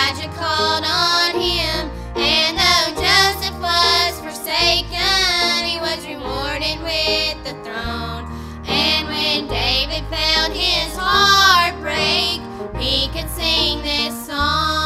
Elijah called on him, and though Joseph was forsaken, he was rewarded with the throne. And when David found his heart break, he could sing this song.